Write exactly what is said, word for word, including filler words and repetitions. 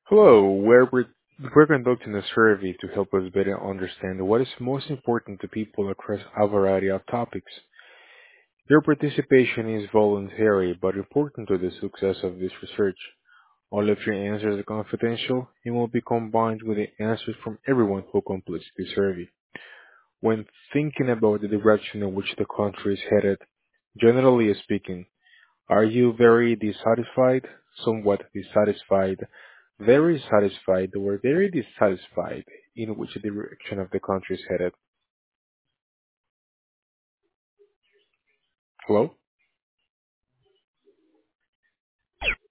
Hello, where we're, we're conducting a survey to help us better understand what is most important to people across a variety of topics. Your participation is voluntary but important to the success of this research. All of your answers are confidential and will be combined with the answers from everyone who completes the survey. When thinking about the direction in which the country is headed, generally speaking, are you very dissatisfied, somewhat dissatisfied, very satisfied, or very dissatisfied in which direction of the country is headed? Hello?